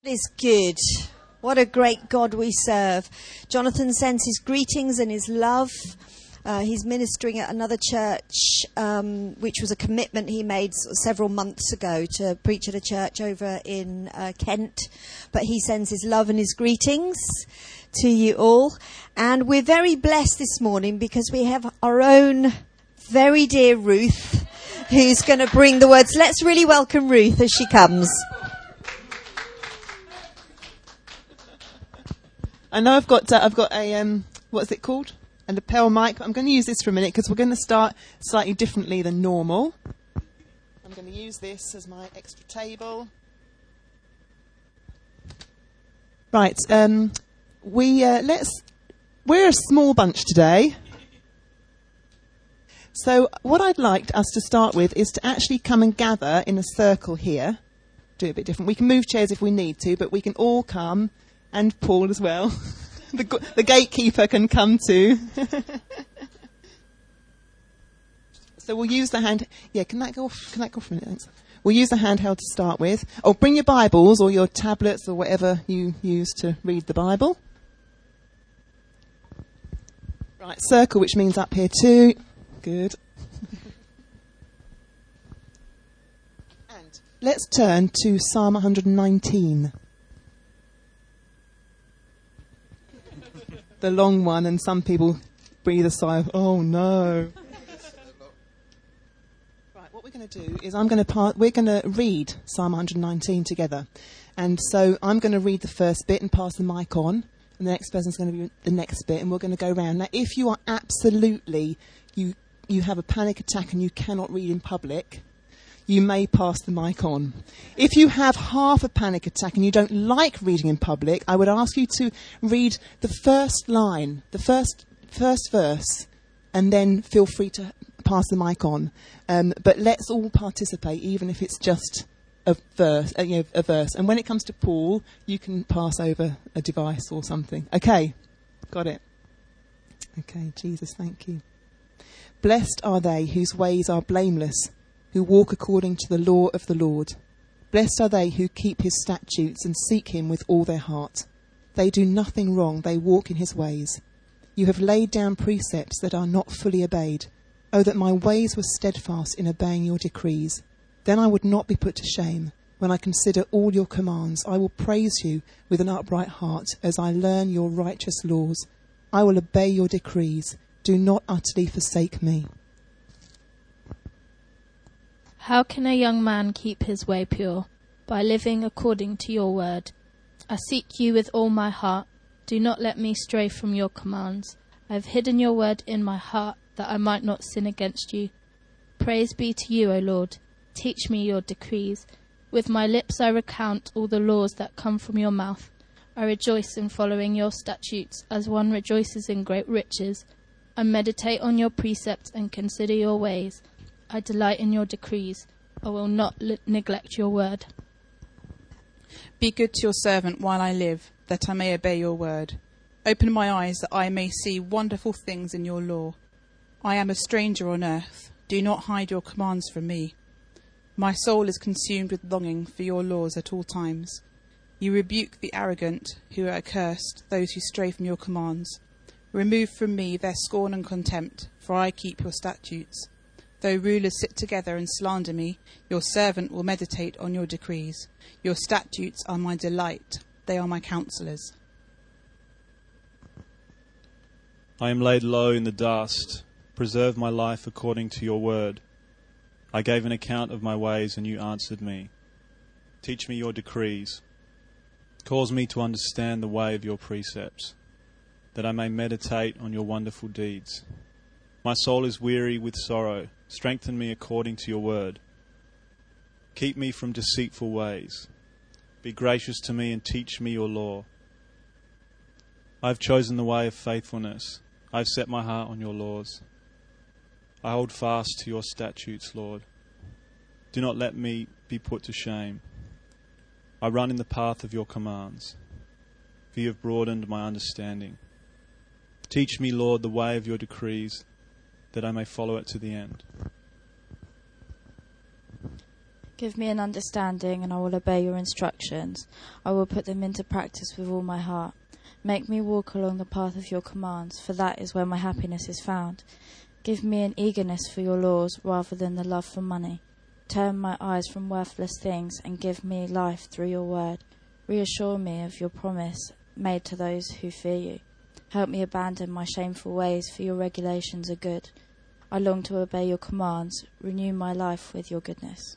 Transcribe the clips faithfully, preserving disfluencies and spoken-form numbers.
Is good. What a great God we serve. Jonathan sends his greetings and his love. Uh, he's ministering at another church, um, which was a commitment he made several months ago to preach at a church over in uh, Kent. But he sends his love and his greetings to you all. And we're very blessed this morning because we have our own very dear Ruth who's going to bring the words. Let's really welcome Ruth as she comes. I know I've got uh, I've got a um, what's it called? A lapel mic. I'm going to use this for a minute because we're going to start slightly differently than normal. I'm going to use this as my extra table. Right. Um, we uh, let's. We're a small bunch today. So what I'd like us to start with is to actually come and gather in a circle here. Do it a bit different. We can move chairs if we need to, but we can all come. And Paul as well. the, the gatekeeper can come too. So we'll use the hand. Yeah, can that go off? Can that go off for a minute? Thanks. We'll use the handheld to start with. Oh, bring your Bibles or your tablets or whatever you use to read the Bible. Right, circle, which means up here too. Good. And let's turn to Psalm one hundred nineteen. The long one, and some people breathe a sigh of, oh no. Right, what we're going to do is I'm going to part, we're going to read Psalm one hundred nineteen together. And so I'm going to read the first bit and pass the mic on, and the next person's going to be the next bit, and we're going to go round. Now, if you are absolutely, you you have a panic attack and you cannot read in public, you may pass the mic on. If you have half a panic attack and you don't like reading in public, I would ask you to read the first line, the first first verse, and then feel free to pass the mic on. Um, but let's all participate, even if it's just a verse, uh, you know, a verse. And when it comes to Paul, you can pass over a device or something. Okay, got it. Okay, Jesus, thank you. Blessed are they whose ways are blameless, who walk according to the law of the Lord. Blessed are they who keep his statutes and seek him with all their heart. They do nothing wrong, they walk in his ways. You have laid down precepts that are not fully obeyed. Oh, that my ways were steadfast in obeying your decrees. Then I would not be put to shame. When I consider all your commands, I will praise you with an upright heart as I learn your righteous laws. I will obey your decrees. Do not utterly forsake me. How can a young man keep his way pure? By living according to your word. I seek you with all my heart. Do not let me stray from your commands. I have hidden your word in my heart, that I might not sin against you. Praise be to you, O Lord. Teach me your decrees. With my lips I recount all the laws that come from your mouth. I rejoice in following your statutes, as one rejoices in great riches. I meditate on your precepts and consider your ways. I delight in your decrees. I will not li- neglect your word. Be good to your servant while I live, that I may obey your word. Open my eyes that I may see wonderful things in your law. I am a stranger on earth. Do not hide your commands from me. My soul is consumed with longing for your laws at all times. You rebuke the arrogant who are accursed, those who stray from your commands. Remove from me their scorn and contempt, for I keep your statutes. Though rulers sit together and slander me, your servant will meditate on your decrees. Your statutes are my delight. They are my counselors. I am laid low in the dust. Preserve my life according to your word. I gave an account of my ways, and you answered me. Teach me your decrees. Cause me to understand the way of your precepts, that I may meditate on your wonderful deeds. My soul is weary with sorrow. Strengthen me according to your word. Keep me from deceitful ways. Be gracious to me and teach me your law. I have chosen the way of faithfulness. I have set my heart on your laws. I hold fast to your statutes, Lord. Do not let me be put to shame. I run in the path of your commands, for you have broadened my understanding. Teach me, Lord, the way of your decrees, that I may follow it to the end. Give me an understanding, and I will obey your instructions. I will put them into practice with all my heart. Make me walk along the path of your commands, for that is where my happiness is found. Give me an eagerness for your laws rather than the love for money. Turn my eyes from worthless things and give me life through your word. Reassure me of your promise made to those who fear you. Help me abandon my shameful ways, for your regulations are good. I long to obey your commands. Renew my life with your goodness.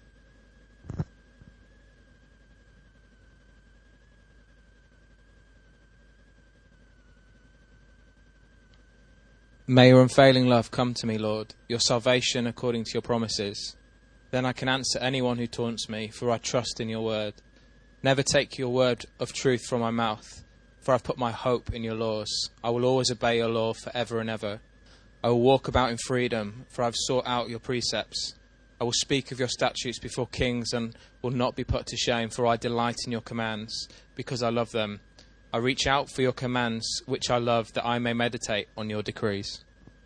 May your unfailing love come to me, Lord, your salvation according to your promises. Then I can answer anyone who taunts me, for I trust in your word. Never take your word of truth from my mouth, for I've put my hope in your laws. I will always obey your law forever and ever. I will walk about in freedom, for I've sought out your precepts. I will speak of your statutes before kings and will not be put to shame, for I delight in your commands, because I love them. I reach out for your commands, which I love, that I may meditate on your decrees.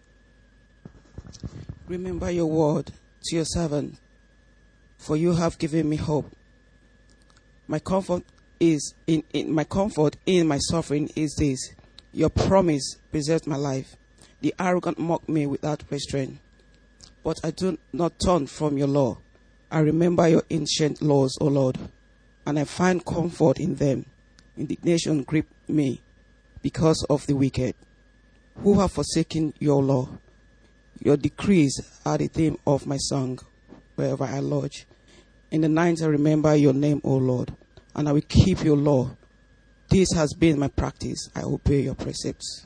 Remember your word to your servant, for you have given me hope. My comfort is in, in my comfort in my suffering is this: your promise preserves my life. The arrogant mock me without restraint, but I do not turn from your law. I remember your ancient laws, O Lord, and I find comfort in them. Indignation gripped me because of the wicked, who have forsaken your law. Your decrees are the theme of my song, wherever I lodge. In the night I remember your name, O Lord, and I will keep your law. This has been my practice. I obey your precepts.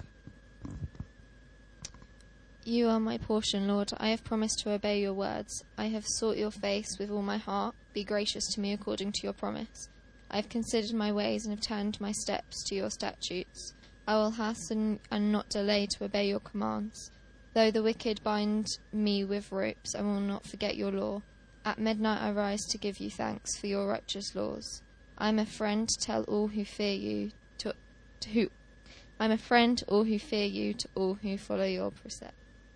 You are my portion, Lord. I have promised to obey your words. I have sought your face with all my heart. Be gracious to me according to your promise. I have considered my ways and have turned my steps to your statutes. I will hasten and not delay to obey your commands. Though the wicked bind me with ropes, I will not forget your law. At midnight I rise to give you thanks for your righteous laws. I am a friend, tell all who fear you to, to who I am a friend, all who fear you, to all who follow your precepts.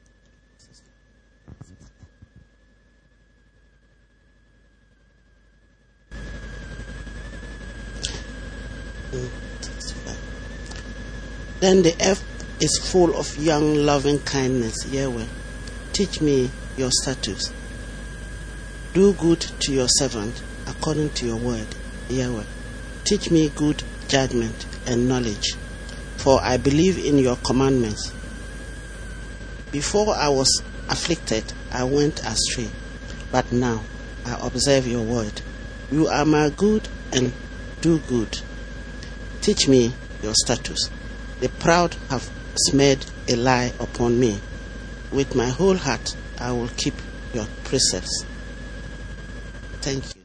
Then the earth is full of young loving kindness, Yahweh. Teach me your statutes. Do good to your servant according to your word, Yahweh. Teach me good judgment and knowledge, for I believe in your commandments. Before I was afflicted, I went astray, but now I observe your word. You are my good and do good. Teach me your statutes. The proud have smeared a lie upon me. With my whole heart I will keep your precepts. Thank you,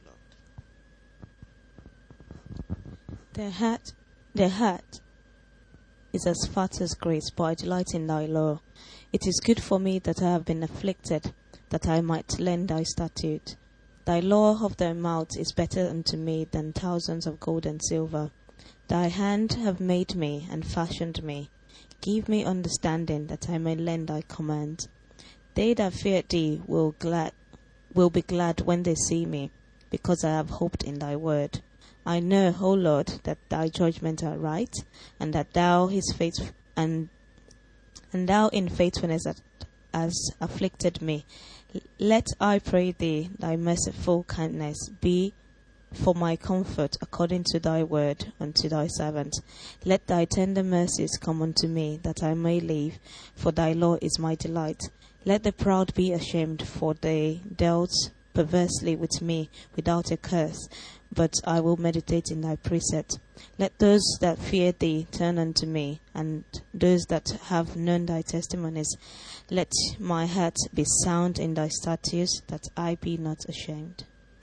Lord. The heart, the heart is as fat as grapes, but I delight in thy law. It is good for me that I have been afflicted, that I might learn thy statute. Thy law of thy mouth is better unto me than thousands of gold and silver. Thy hand have made me and fashioned me. Give me understanding, that I may learn thy commands. They that fear thee will glad will be glad when they see me, because I have hoped in thy word. I know, O Lord, that thy judgments are right, and that thou his faith and and thou in faithfulness hast afflicted me. Let, I pray thee, thy merciful kindness be for my comfort according to thy word unto thy servant. Let thy tender mercies come unto me, that I may live, for thy law is my delight. Let the proud be ashamed, for they dealt perversely with me without a curse, but I will meditate in thy precept. Let those that fear thee turn unto me, and those that have known thy testimonies. Let my heart be sound in thy statutes, that I be not ashamed.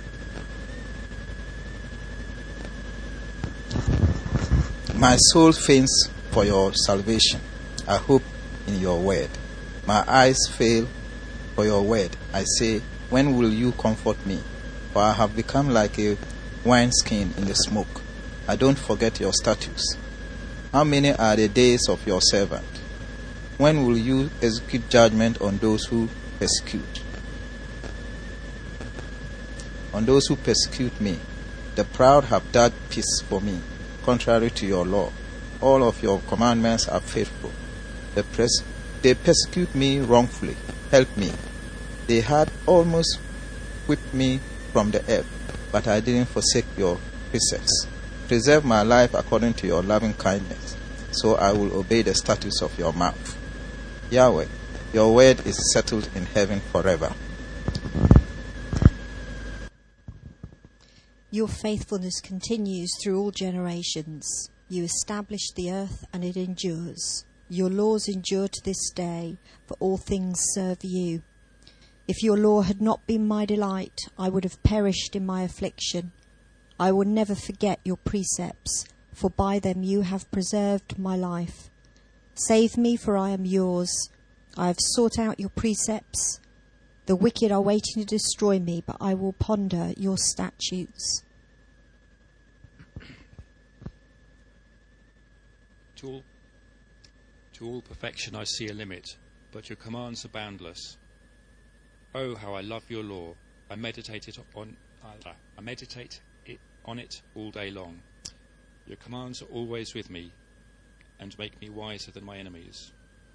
My soul faints for your salvation. I hope in your word. My eyes fail for your word. I say, when will you comfort me? For I have become like a wineskin in the smoke. I don't forget your statutes. How many are the days of your servant? When will you execute judgment on those who persecute? on those who persecute me. The proud have dug peace for me, contrary to your law. All of your commandments are faithful. They, pres- they persecute me wrongfully. Help me. They had almost whipped me from the earth, but I didn't forsake your precepts. Preserve my life according to your loving kindness, so I will obey the statutes of your mouth. Yahweh, your word is settled in heaven forever. Your faithfulness continues through all generations. You established the earth and it endures. Your laws endure to this day, for all things serve you. If your law had not been my delight, I would have perished in my affliction. I will never forget your precepts, for by them you have preserved my life. Save me, for I am yours. I have sought out your precepts. The wicked are waiting to destroy me, but I will ponder your statutes. To all, to all perfection I see a limit, but your commands are boundless. Oh, how I love your law! I meditate it on. Uh, I meditate it on it all day long. Your commands are always with me, and make me wiser than my enemies.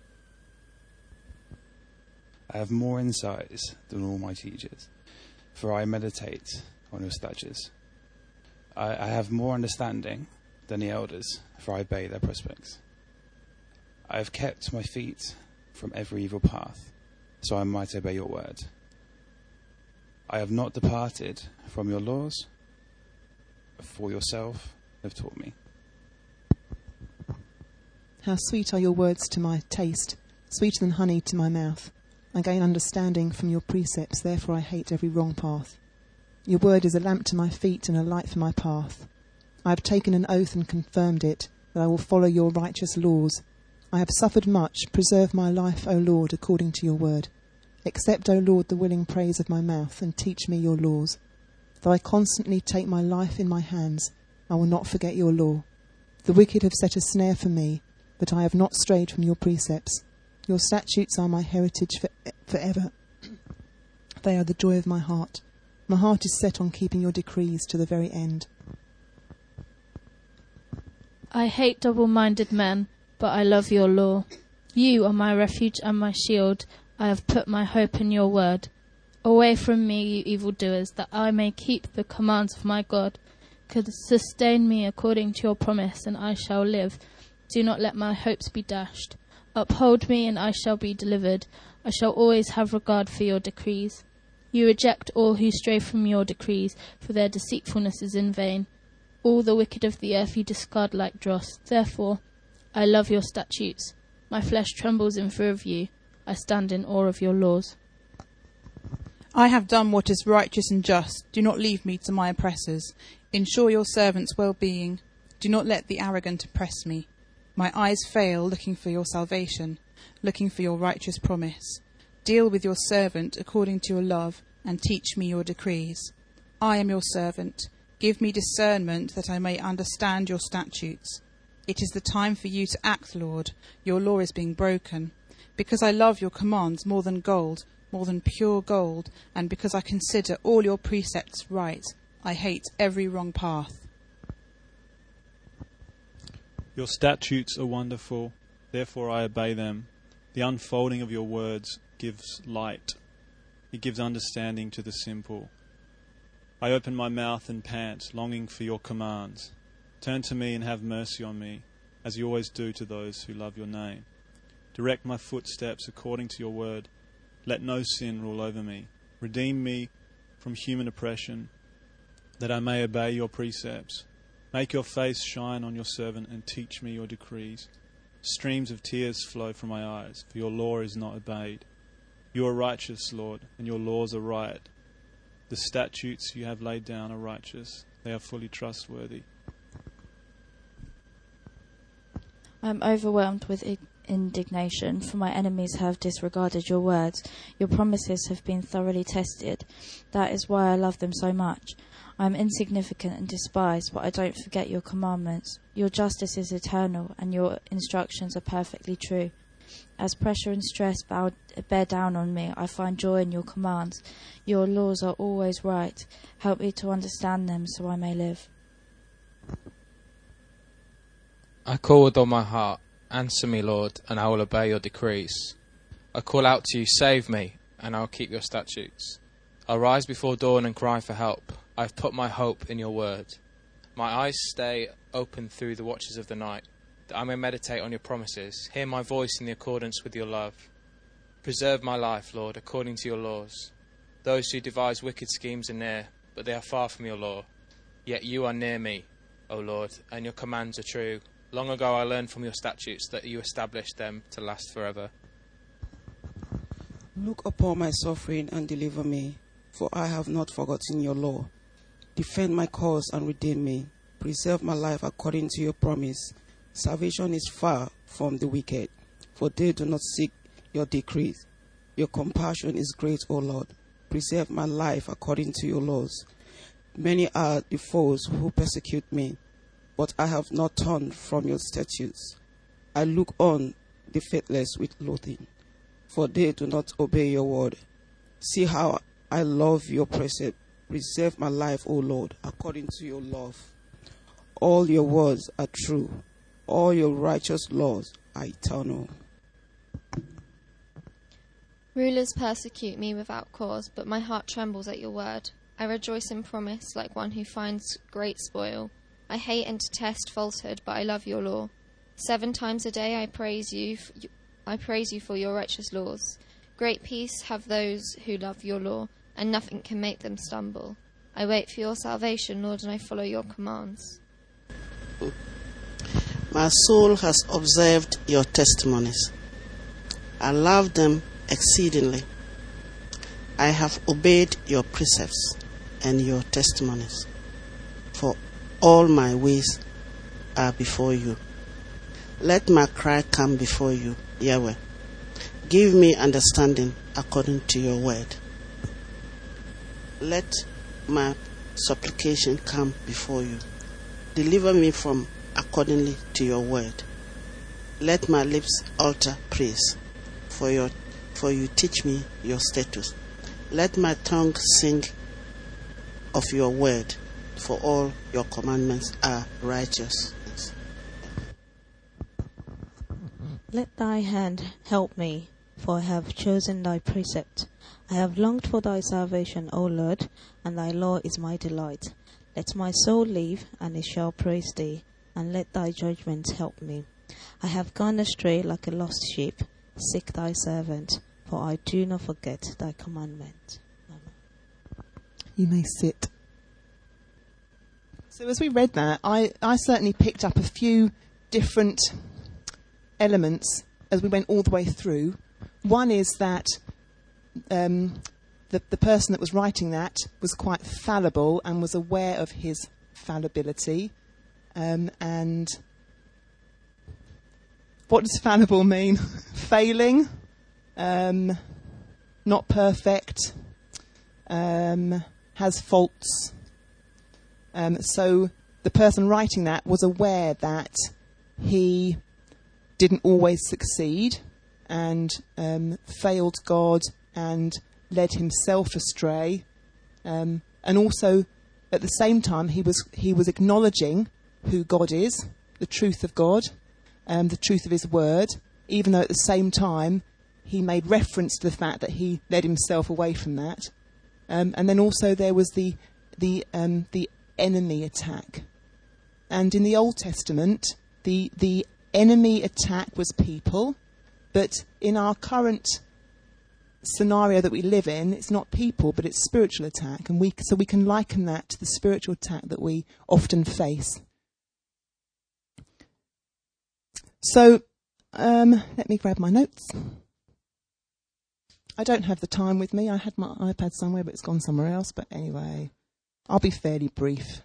I have more insights than all my teachers, for I meditate on your statutes. I, I have more understanding than the elders, for I obey their prospects. I have kept my feet from every evil path, so I might obey your word. I have not departed from your laws, for yourself have taught me. How sweet are your words to my taste, sweeter than honey to my mouth. I gain understanding from your precepts, therefore I hate every wrong path. Your word is a lamp to my feet and a light for my path. I have taken an oath and confirmed it, that I will follow your righteous laws. I have suffered much. Preserve my life, O Lord, according to your word. Accept, O Lord, the willing praise of my mouth, and teach me your laws. Though I constantly take my life in my hands, I will not forget your law. The wicked have set a snare for me, but I have not strayed from your precepts. Your statutes are my heritage for, forever. They are the joy of my heart. My heart is set on keeping your decrees to the very end. I hate double-minded men, but I love your law. You are my refuge and my shield. I have put my hope in your word. Away from me, you evildoers, that I may keep the commands of my God. Sustain me according to your promise, and I shall live. Do not let my hopes be dashed. Uphold me, and I shall be delivered. I shall always have regard for your decrees. You reject all who stray from your decrees, for their deceitfulness is in vain. All the wicked of the earth you discard like dross. Therefore, I love your statutes. My flesh trembles in fear of you. I stand in awe of your laws. I have done what is righteous and just. Do not leave me to my oppressors. Ensure your servant's well-being. Do not let the arrogant oppress me. My eyes fail looking for your salvation, looking for your righteous promise. Deal with your servant according to your love, and teach me your decrees. I am your servant. Give me discernment that I may understand your statutes. It is the time for you to act, Lord. Your law is being broken. Because I love your commands more than gold, more than pure gold, and because I consider all your precepts right, I hate every wrong path. Your statutes are wonderful, therefore I obey them. The unfolding of your words gives light. It gives understanding to the simple. I open my mouth and pant, longing for your commands. Turn to me and have mercy on me, as you always do to those who love your name. Direct my footsteps according to your word. Let no sin rule over me. Redeem me from human oppression, that I may obey your precepts. Make your face shine on your servant and teach me your decrees. Streams of tears flow from my eyes, for your law is not obeyed. You are righteous, Lord, and your laws are right. The statutes you have laid down are righteous. They are fully trustworthy. I am overwhelmed with indignation, for my enemies have disregarded your words. Your promises have been thoroughly tested. That is why I love them so much. I am insignificant and despised, but I don't forget your commandments. Your justice is eternal, and your instructions are perfectly true. As pressure and stress bow, bear down on me, I find joy in your commands. Your laws are always right. Help me to understand them so I may live. I call with all my heart. Answer me, Lord, and I will obey your decrees. I call out to you, save me, and I will keep your statutes. I rise before dawn and cry for help. I have put my hope in your word. My eyes stay open through the watches of the night, that I may meditate on your promises, hear my voice in the accordance with your love. Preserve my life, Lord, according to your laws. Those who devise wicked schemes are near, but they are far from your law. Yet you are near me, O Lord, and your commands are true. Long ago I learned from your statutes that you established them to last forever. Look upon my suffering and deliver me, for I have not forgotten your law. Defend my cause and redeem me. Preserve my life according to your promise. Salvation is far from the wicked, for they do not seek your decrees. Your compassion is great, O Lord. Preserve my life according to your laws. Many are the foes who persecute me, but I have not turned from your statutes. I look on the faithless with loathing, for they do not obey your word. See how I love your precept. Preserve my life, O Lord, according to your love. All your words are true. All your righteous laws are eternal. Rulers persecute me without cause, but my heart trembles at your word. I rejoice in promise like one who finds great spoil. I hate and detest falsehood, but I love your law. Seven times a day I praise you. I praise you for your righteous laws. Great peace have those who love your law, and nothing can make them stumble. I wait for your salvation, Lord, and I follow your commands. My soul has observed your testimonies. I love them exceedingly. I have obeyed your precepts and your testimonies, for all my ways are before you. Let my cry come before you, Yahweh. Give me understanding according to your word. Let my supplication come before you. Deliver me from accordingly to your word. Let my lips utter praise, for your for you teach me your statutes. Let my tongue sing of your word, for all your commandments are righteous. Let thy hand help me, for I have chosen thy precept. I have longed for thy salvation, O Lord, and thy law is my delight. Let my soul live, and it shall praise thee, and let thy judgments help me. I have gone astray like a lost sheep. Seek thy servant, for I do not forget thy commandment. Amen. You may sit. So as we read that, I, I certainly picked up a few different elements as we went all the way through. One is that um, the, the person that was writing that was quite fallible and was aware of his fallibility. Um, and what does fallible mean? Failing, um, not perfect, um, has faults. Um, so the person writing that was aware that he didn't always succeed and um, failed God and led himself astray. Um, and also, at the same time, he was he was acknowledging who God is, the truth of God, um, the truth of his word, even though at the same time he made reference to the fact that he led himself away from that. Um, and then also there was the the um, the enemy attack. And in the Old Testament, the the enemy attack was people, but in our current scenario that we live in, it's not people, but it's spiritual attack, and we so we can liken that to the spiritual attack that we often face. So, um, let me grab my notes. I don't have the time with me. I had my iPad somewhere, but it's gone somewhere else. But anyway, I'll be fairly brief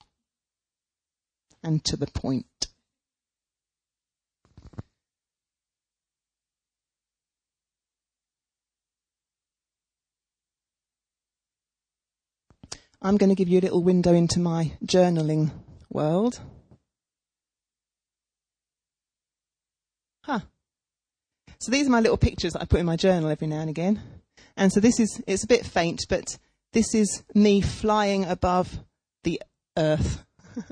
and to the point. I'm going to give you a little window into my journaling world. Huh. So these are my little pictures that I put in my journal every now and again. And so this is, it's a bit faint, but this is me flying above the earth.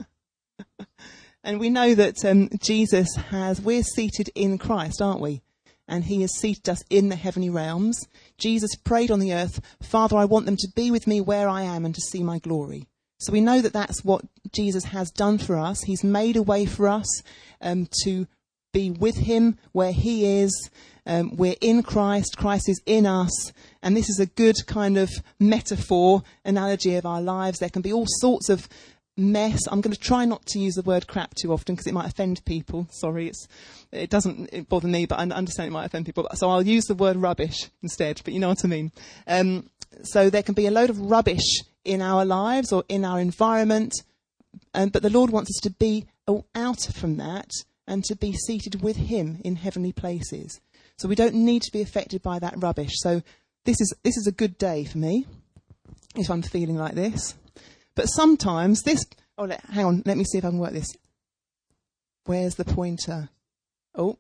And we know that um, Jesus has, we're seated in Christ, aren't we? And he has seated us in the heavenly realms. Jesus prayed on the earth, Father, I want them to be with me where I am and to see my glory. So we know that that's what Jesus has done for us. He's made a way for us um, to be with him where he is. Um, we're in Christ. Christ is in us. And this is a good kind of metaphor, analogy of our lives. There can be all sorts of mess. I'm going to try not to use the word crap too often because it might offend people. Sorry, it's, it doesn't bother me, but I understand it might offend people. So I'll use the word rubbish instead, but you know what I mean. Um, so there can be a load of rubbish in our lives or in our environment, um, but the Lord wants us to be out from that and to be seated with him in heavenly places. So we don't need to be affected by that rubbish. So this is this is a good day for me if I'm feeling like this. But sometimes this... Oh, let, hang on. Let me see if I can work this. Where's the pointer? Oh.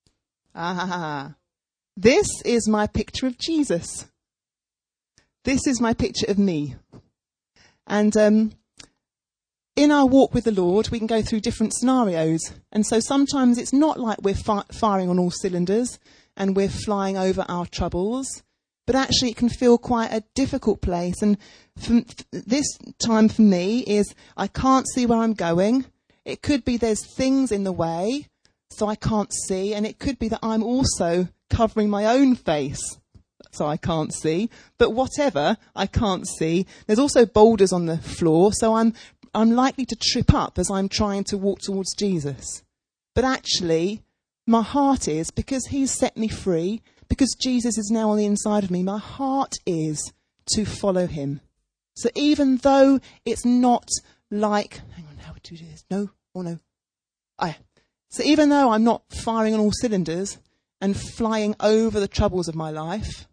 Ah. This is my picture of Jesus. This is my picture of me. And um, in our walk with the Lord, we can go through different scenarios. And so sometimes it's not like we're fi- firing on all cylinders and we're flying over our troubles. But actually it can feel quite a difficult place. And for, this time for me is I can't see where I'm going. It could be there's things in the way, so I can't see. And it could be that I'm also covering my own face, so I can't see. But whatever, I can't see. There's also boulders on the floor, so I'm I'm likely to trip up as I'm trying to walk towards Jesus. But actually, my heart is, because he's set me free, because Jesus is now on the inside of me, my heart is to follow him. So even though it's not like... Hang on, how would you do this? No? Oh, no. I. So even though I'm not firing on all cylinders and flying over the troubles of my life,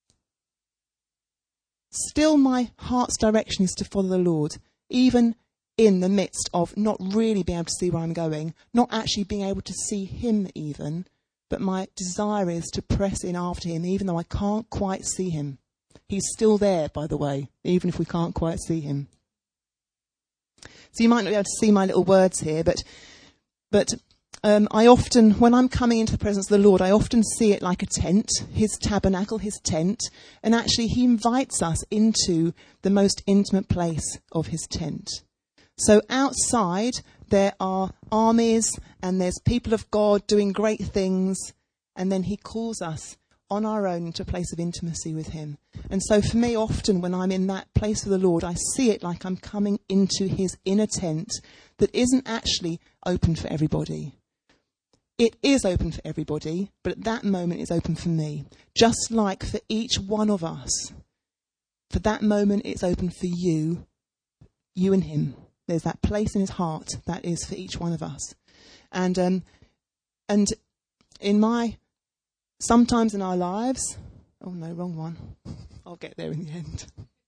still my heart's direction is to follow the Lord, even in the midst of not really being able to see where I'm going, not actually being able to see him even, but my desire is to press in after him, even though I can't quite see him. He's still there, by the way, even if we can't quite see him. So you might not be able to see my little words here, but but um, I often, when I'm coming into the presence of the Lord, I often see it like a tent, his tabernacle, his tent, and actually he invites us into the most intimate place of his tent. So outside there are armies and there's people of God doing great things, and then he calls us on our own to a place of intimacy with him. And so for me, often when I'm in that place of the Lord, I see it like I'm coming into his inner tent that isn't actually open for everybody. It is open for everybody, but at that moment it's open for me. Just like for each one of us, for that moment it's open for you, you and him. There's that place in his heart that is for each one of us. And um, and in my, sometimes in our lives, oh no, wrong one. I'll get there in the end.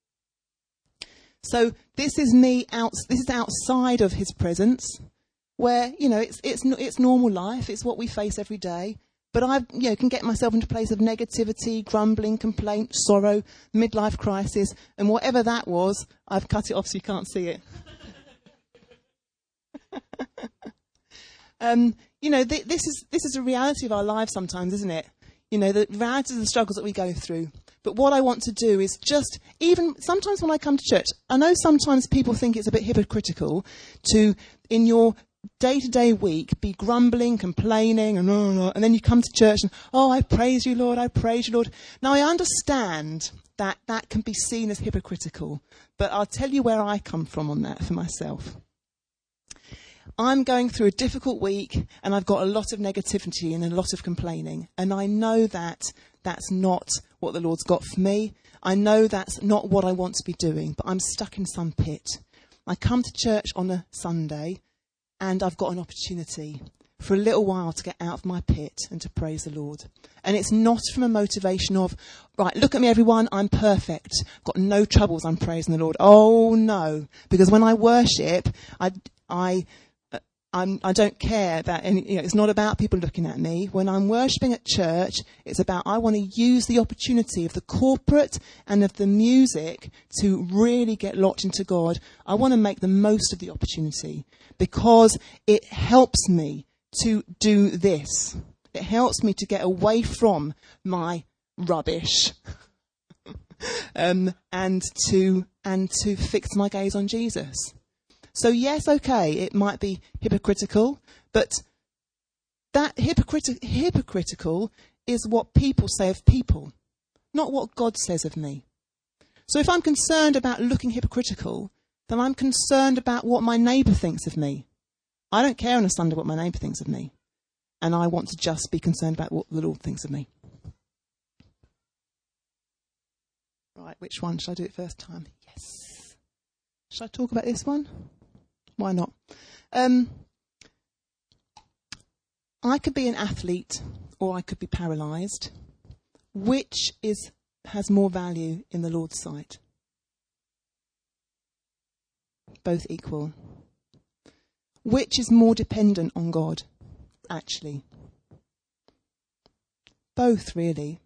So this is me out, this is outside of his presence, where, you know, it's it's it's normal life, it's what we face every day. But I, you know, can get myself into a place of negativity, grumbling, complaint, sorrow, midlife crisis, and whatever that was, I've cut it off so you can't see it. um, you know, th- this is this is a reality of our lives sometimes, isn't it? You know, the reality of the struggles that we go through. But what I want to do is just, even sometimes when I come to church, I know sometimes people think it's a bit hypocritical to, in your day-to-day week, be grumbling, complaining, and, oh, and then you come to church and, oh, I praise you, Lord, I praise you, Lord. Now, I understand that that can be seen as hypocritical, but I'll tell you where I come from on that for myself. I'm going through a difficult week and I've got a lot of negativity and a lot of complaining. And I know that that's not what the Lord's got for me. I know that's not what I want to be doing, but I'm stuck in some pit. I come to church on a Sunday and I've got an opportunity for a little while to get out of my pit and to praise the Lord. And it's not from a motivation of, right, look at me everyone, I'm perfect. I've got no troubles, I'm praising the Lord. Oh no, because when I worship, I... I I'm, I don't care about any, you know, it's not about people looking at me. When I'm worshipping at church, it's about I want to use the opportunity of the corporate and of the music to really get locked into God. I want to make the most of the opportunity because it helps me to do this. It helps me to get away from my rubbish um, and to and to fix my gaze on Jesus. So yes, okay, it might be hypocritical, but that hypocriti- hypocritical is what people say of people, not what God says of me. So if I'm concerned about looking hypocritical, then I'm concerned about what my neighbour thinks of me. I don't care on a Sunday what my neighbour thinks of me, and I want to just be concerned about what the Lord thinks of me. Right, which one? Shall I do it first time? Yes. Shall I talk about this one? Why not? Um, I could be an athlete or I could be paralysed. Which is has more value in the Lord's sight? Both equal. Which is more dependent on God, actually? Both, really.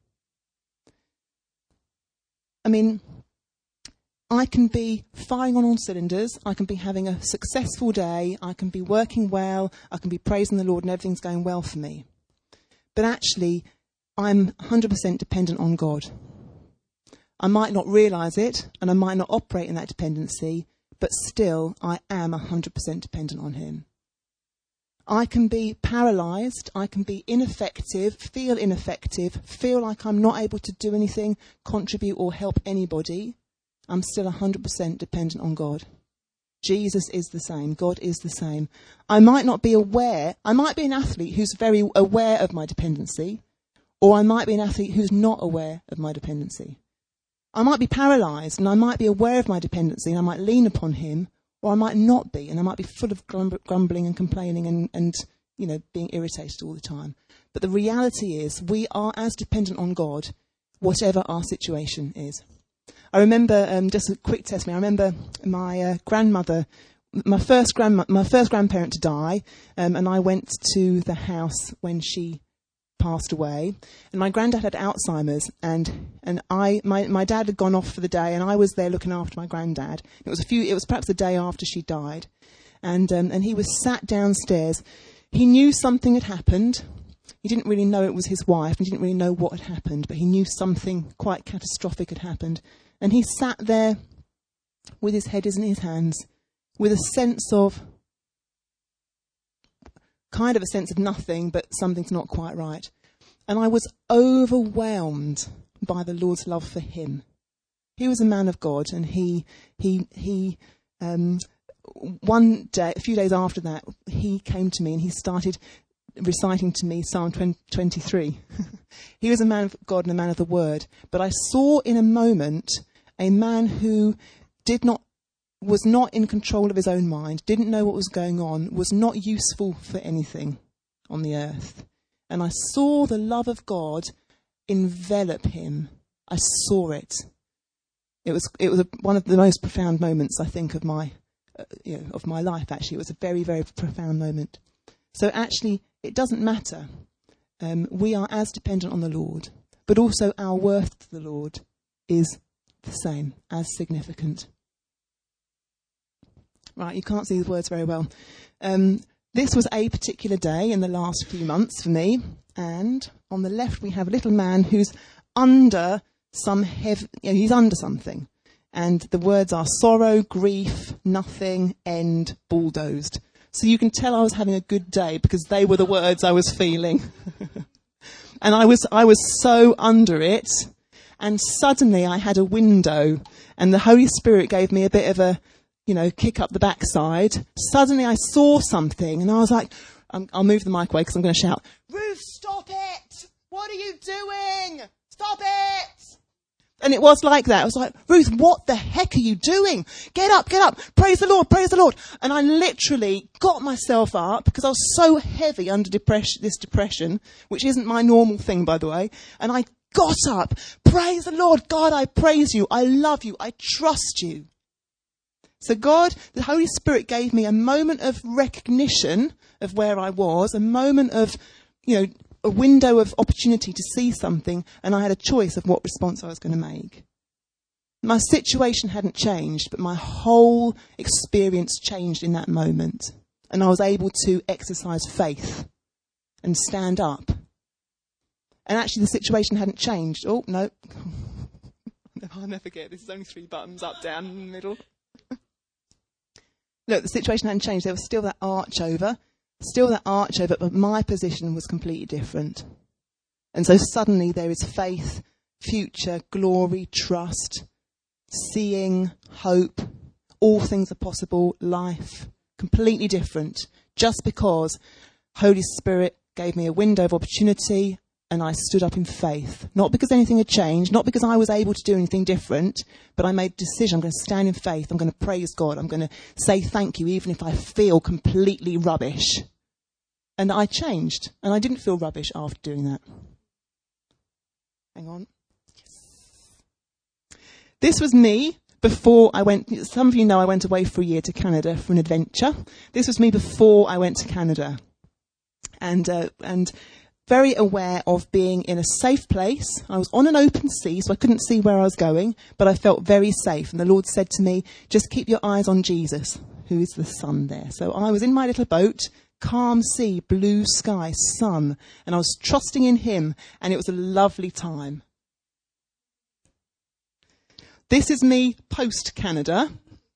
I mean, I can be firing on all cylinders, I can be having a successful day, I can be working well, I can be praising the Lord and everything's going well for me. But actually, I'm one hundred percent dependent on God. I might not realise it, and I might not operate in that dependency, but still, I am one hundred percent dependent on him. I can be paralysed, I can be ineffective, feel ineffective, feel like I'm not able to do anything, contribute or help anybody. I'm still one hundred percent dependent on God. Jesus is the same. God is the same. I might not be aware. I might be an athlete who's very aware of my dependency, or I might be an athlete who's not aware of my dependency. I might be paralysed, and I might be aware of my dependency, and I might lean upon him, or I might not be, and I might be full of grumbling and complaining and, and you know, being irritated all the time. But the reality is we are as dependent on God, whatever our situation is. I remember, um, just a quick testimony, I remember my uh, grandmother, my first grandma, my first grandparent to die, um, and I went to the house when she passed away, and my granddad had Alzheimer's, and and I my, my dad had gone off for the day, and I was there looking after my granddad. It was a few, it was perhaps the day after she died, and um, and he was sat downstairs. He knew something had happened. He didn't really know it was his wife, and he didn't really know what had happened, but he knew something quite catastrophic had happened. And he sat there with his head in his hands, with a sense of, kind of a sense of nothing, but something's not quite right. And I was overwhelmed by the Lord's love for him. He was a man of God, and he, he, he, um, one day, a few days after that, he came to me and he started reciting to me Psalm twenty-three. He was a man of God and a man of the Word. But I saw in a moment a man who did not, was not in control of his own mind, didn't know what was going on, was not useful for anything on the earth. And I saw the love of God envelop him. I saw it. It was it was a, one of the most profound moments, I think, of my uh, you know, of my life. Actually, it was a very very profound moment. So actually, it doesn't matter. Um, we are as dependent on the Lord, but also our worth to the Lord is the same, as significant. Right, you can't see the words very well. Um, this was a particular day in the last few months for me, and on the left we have a little man who's under some heavy, you know, he's under something, and the words are sorrow, grief, nothing, end, bulldozed. So you can tell I was having a good day because they were the words I was feeling. And I was I was so under it, and suddenly I had a window, and the Holy Spirit gave me a bit of a, you know, kick up the backside. Suddenly I saw something, and I was like, I'm, I'll move the mic away because I'm going to shout, Ruth, stop it! What are you doing? Stop it! And it was like that. I was like, Ruth, what the heck are you doing? Get up, get up. Praise the Lord, praise the Lord. And I literally got myself up because I was so heavy under depression, this depression, which isn't my normal thing, by the way. And I got up. Praise the Lord. God, I praise you. I love you. I trust you. So God, the Holy Spirit gave me a moment of recognition of where I was, a moment of, you know, a window of opportunity to see something, and I had a choice of what response I was going to make. My situation hadn't changed, but my whole experience changed in that moment. And I was able to exercise faith and stand up. And actually the situation hadn't changed. Oh, no. I'll never forget. This is only three buttons, up, down, in the middle. Look, the situation hadn't changed. There was still that arch over. Still that arch over, but my position was completely different. And so suddenly there is faith, future, glory, trust, seeing, hope. All things are possible, life. Completely different. Just because Holy Spirit gave me a window of opportunity and I stood up in faith. Not because anything had changed, not because I was able to do anything different, but I made a decision. I'm going to stand in faith. I'm going to praise God. I'm going to say thank you even if I feel completely rubbish. And I changed. And I didn't feel rubbish after doing that. Hang on. Yes. This was me before I went. Some of you know I went away for a year to Canada for an adventure. This was me before I went to Canada. And, uh, and very aware of being in a safe place. I was on an open sea, so I couldn't see where I was going, but I felt very safe. And the Lord said to me, just keep your eyes on Jesus, who is the sun there. So I was in my little boat, calm sea, blue sky, sun, and I was trusting in him, and it was a lovely time. This is me post-Canada.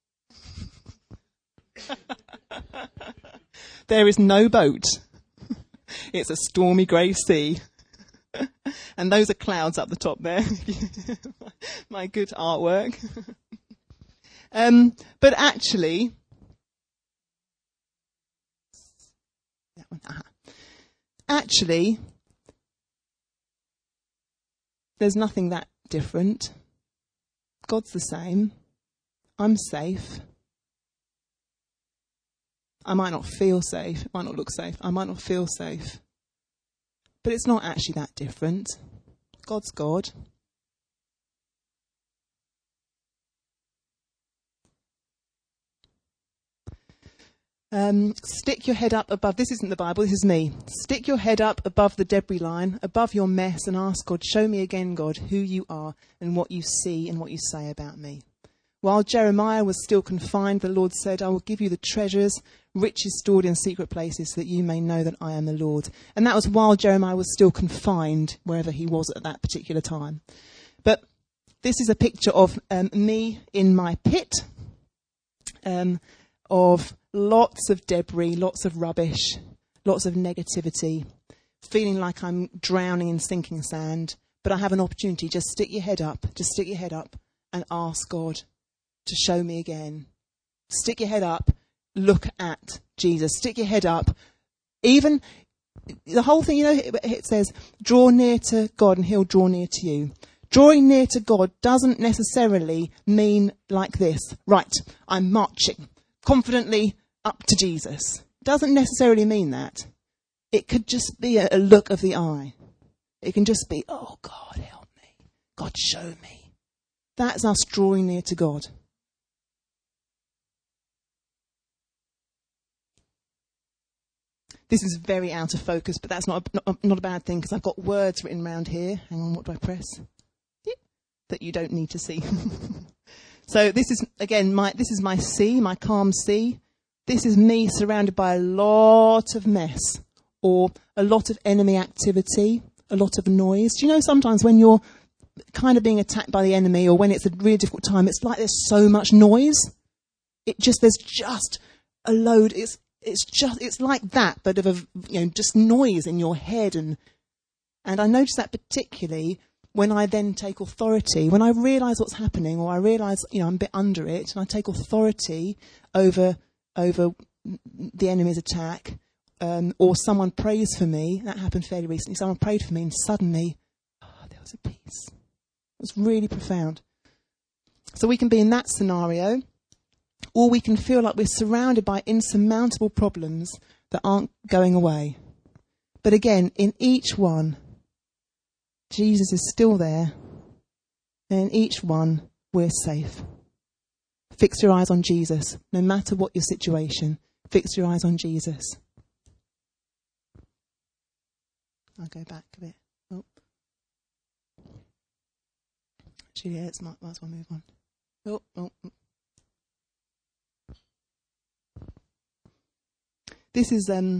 There is no boat. It's a stormy grey sea. And those are clouds up the top there. My good artwork. um, but actually, that one, aha. actually, there's nothing that different. God's the same. I'm safe. I might not feel safe. It might not look safe. I might not feel safe. But it's not actually that different. God's God. Um, stick your head up above. This isn't the Bible, this is me. Stick your head up above the debris line, above your mess, and ask God, show me again, God, who you are and what you see and what you say about me. While Jeremiah was still confined, the Lord said, I will give you the treasures, riches stored in secret places, so that you may know that I am the Lord. And that was while Jeremiah was still confined, wherever he was at that particular time. But this is a picture of um, me in my pit, um, of lots of debris, lots of rubbish, lots of negativity, feeling like I'm drowning in sinking sand. But I have an opportunity. Just stick your head up, just stick your head up and ask God to show me again. Stick your head up, look at Jesus. Stick your head up. Even the whole thing, you know, it, it says, draw near to God and he'll draw near to you. Drawing near to God doesn't necessarily mean like this. Right, I'm marching confidently up to Jesus. It doesn't necessarily mean that. It could just be a, a look of the eye. It can just be, oh, God, help me. God, show me. That's us drawing near to God. This is very out of focus, but that's not a, not, not a bad thing, because I've got words written around here. Hang on, what do I press? Yeah, that you don't need to see. So this is, again, my this is my sea, my calm sea. This is me surrounded by a lot of mess or a lot of enemy activity, a lot of noise. Do you know sometimes when you're kind of being attacked by the enemy or when it's a really difficult time, it's like there's so much noise. It just, there's just a load. It's It's just, it's like that, but of a, you know, just noise in your head. And, and I notice that particularly when I then take authority, when I realise what's happening, or I realise, you know, I'm a bit under it, and I take authority over, over the enemy's attack, um, or someone prays for me. That happened fairly recently. Someone prayed for me and suddenly, oh, there was a peace. It was really profound. So we can be in that scenario, or we can feel like we're surrounded by insurmountable problems that aren't going away. But again, in each one, Jesus is still there. And in each one, we're safe. Fix your eyes on Jesus. No matter what your situation, fix your eyes on Jesus. I'll go back a bit. Oh. Actually, yeah, it's might, might as well move on. Oh, oh. This is, um,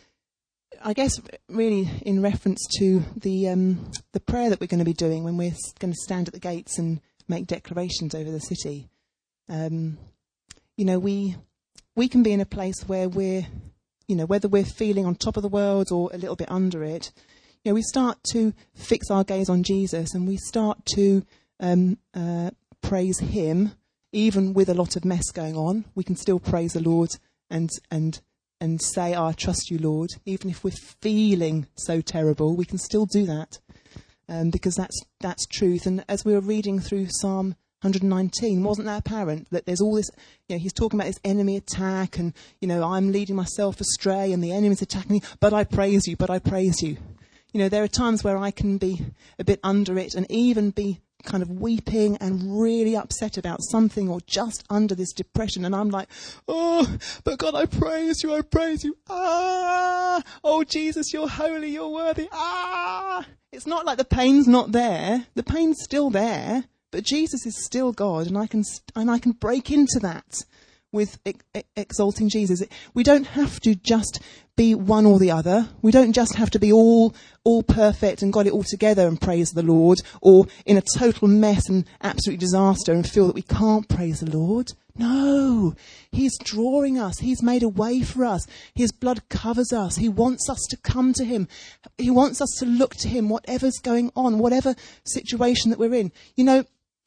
I guess, really in reference to the um, the prayer that we're going to be doing when we're going to stand at the gates and make declarations over the city. Um, you know, we we can be in a place where we're, you know, whether we're feeling on top of the world or a little bit under it, you know, we start to fix our gaze on Jesus and we start to um, uh, praise him, even with a lot of mess going on. We can still praise the Lord and and and say, oh, I trust you, Lord. Even if we're feeling so terrible, we can still do that um, because that's that's truth. And as we were reading through Psalm one nineteen, wasn't that apparent that there's all this, you know, he's talking about this enemy attack and, you know, I'm leading myself astray and the enemy's attacking me, but I praise you, but I praise you. You know, there are times where I can be a bit under it and even be kind of weeping and really upset about something or just under this depression. And I'm like, oh, but God, I praise you, I praise you. Ah, oh, Jesus, you're holy, you're worthy. Ah, it's not like the pain's not there. The pain's still there, but Jesus is still God. And I can, and I can break into that with ex- exalting Jesus. We don't have to just be one or the other. We don't just have to be all all perfect and got it all together and praise the Lord, or in a total mess and absolute disaster and feel that we can't praise the Lord. No, he's drawing us. He's made a way for us. His blood covers us. He wants us to come to him. He wants us to look to him, whatever's going on, whatever situation that we're in. You know,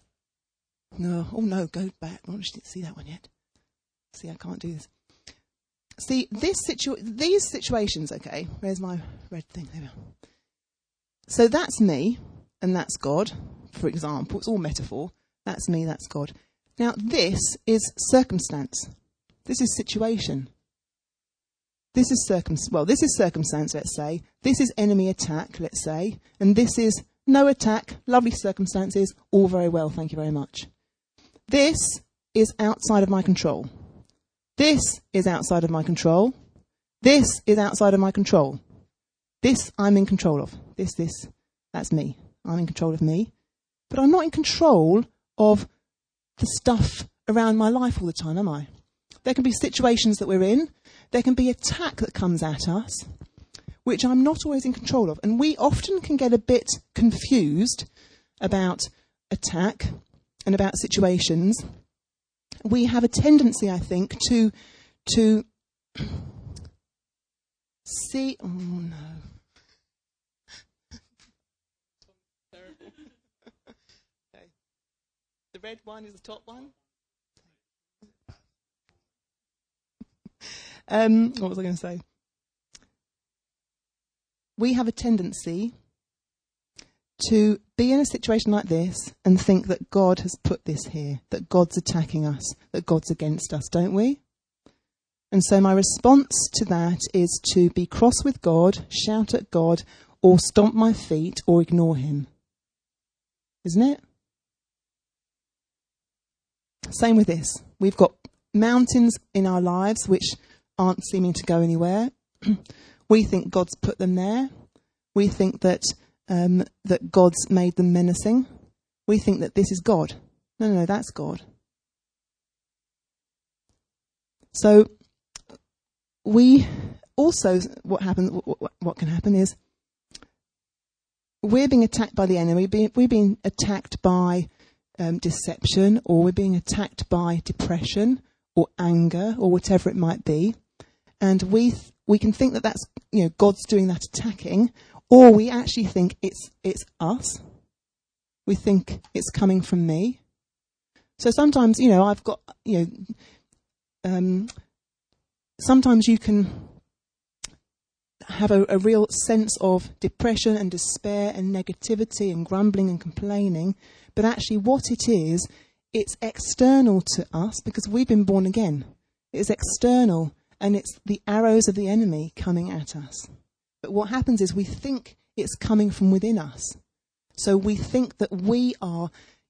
no, oh no, go back. I didn't see that one yet. See, I can't do this. See, this situ- these situations, okay, where's my red thing? There we are. So that's me, and that's God, for example. It's all metaphor. That's me, that's God. Now, this is circumstance. This is situation. This is circum. Well, this is circumstance, let's say. This is enemy attack, let's say. And this is no attack, lovely circumstances, all very well, thank you very much. This is outside of my control. This is outside of my control. This is outside of my control. This I'm in control of. This, this, that's me. I'm in control of me. But I'm not in control of the stuff around my life all the time, am I? There can be situations that we're in. There can be attack that comes at us, which I'm not always in control of. And we often can get a bit confused about attack and about situations. We have a tendency, I think, to to see. Oh no! Terrible. Okay. The red one is the top one. um, what was I going to say? We have a tendency to be in a situation like this and think that God has put this here, that God's attacking us, that God's against us, don't we? And so my response to that is to be cross with God, shout at God, or stomp my feet, or ignore him. Isn't it? Same with this. We've got mountains in our lives which aren't seeming to go anywhere. We think God's put them there. We think that Um, that God's made them menacing. We think that this is God. No, no, no, that's God. So we also, what happens, what, what can happen is we're being attacked by the enemy. We're being attacked by um, deception, or we're being attacked by depression or anger or whatever it might be. And we th- we can think that that's, you know, God's doing that attacking. Or we actually think it's it's us. We think it's coming from me. So sometimes, you know, I've got, you know, um, sometimes you can have a, a real sense of depression and despair and negativity and grumbling and complaining. But actually what it is, it's external to us because we've been born again. It's external, and it's the arrows of the enemy coming at us. But what happens is we think it's coming from within us. So we think that we are,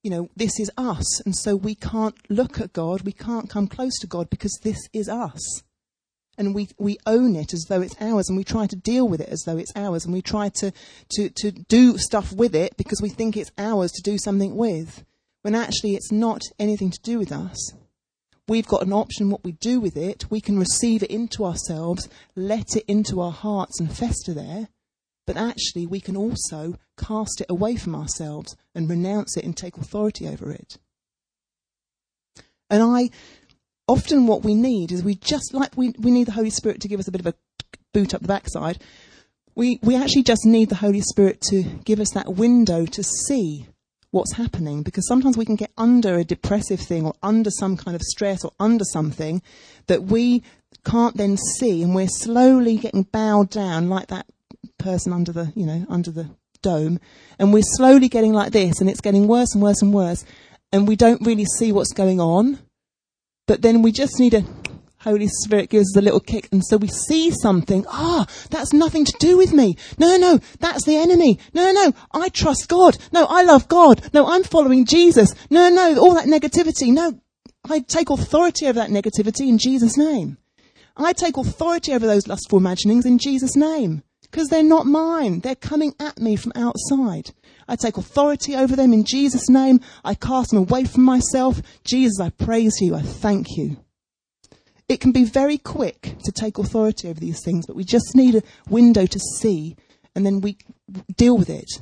you know, this is us. And so we can't look at God, we can't come close to God because this is us. And we, we own it as though it's ours, and we try to deal with it as though it's ours, and we try to, to, to do stuff with it because we think it's ours to do something with, when actually it's not anything to do with us. We've got an option what we do with it. We can receive it into ourselves, let it into our hearts and fester there, but actually we can also cast it away from ourselves and renounce it and take authority over it. And I... Often what we need is we just, like we, we need the Holy Spirit to give us a bit of a boot up the backside. We, we actually just need the Holy Spirit to give us that window to see what's happening. Because sometimes we can get under a depressive thing or under some kind of stress or under something that we can't then see. And we're slowly getting bowed down like that person under the, you know, under the dome. And we're slowly getting like this, and it's getting worse and worse and worse. And we don't really see what's going on. But then we just need a Holy Spirit gives us a little kick, and so we see something. Ah, oh, that's nothing to do with me. No, no, no, that's the enemy. No, no, no, I trust God. No, I love God. No, I'm following Jesus. No, no, all that negativity. No, I take authority over that negativity in Jesus' name. I take authority over those lustful imaginings in Jesus' name, because they're not mine. They're coming at me from outside. I take authority over them in Jesus' name. I cast them away from myself. Jesus, I praise you. I thank you. It can be very quick to take authority over these things, but we just need a window to see, and then we deal with it.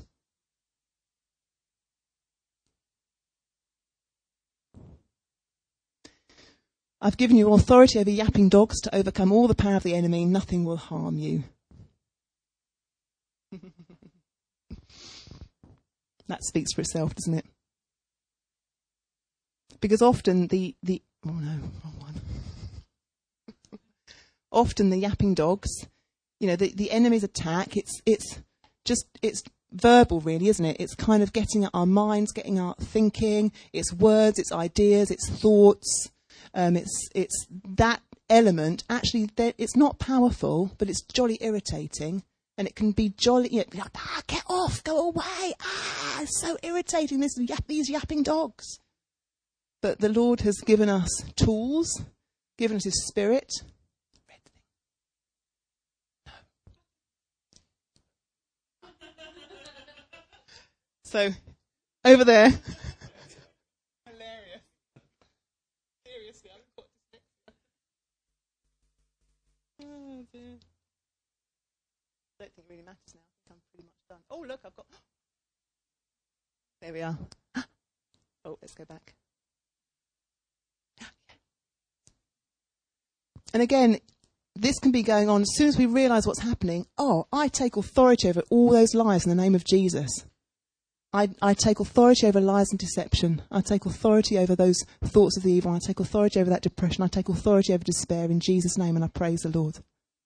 I've given you authority over yapping dogs to overcome all the power of the enemy. Nothing will harm you. That speaks for itself, doesn't it? Because often the, the oh no, wrong one. Often the yapping dogs, you know, the, the enemy's attack, it's it's just it's verbal really, isn't it? It's kind of getting at our minds, getting our thinking, it's words, it's ideas, it's thoughts, um, it's it's that element. Actually, it's not powerful, but it's jolly irritating. And it can be jolly, you know, like, ah, get off, go away, ah, it's so irritating, this yap, these yapping dogs. But the Lord has given us tools, given us His Spirit. Red thing. No. So, over there. Hilarious. Seriously, I've got dyslexia. Oh dear. I don't think it really matters now. I think I'm pretty much done. Oh, look, I've got... There we are. Oh, let's go back. And again, this can be going on as soon as we realise what's happening. Oh, I take authority over all those lies in the name of Jesus. I, I take authority over lies and deception. I take authority over those thoughts of the evil. I take authority over that depression. I take authority over despair in Jesus' name, and I praise the Lord.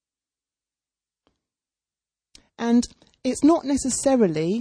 And it's not necessarily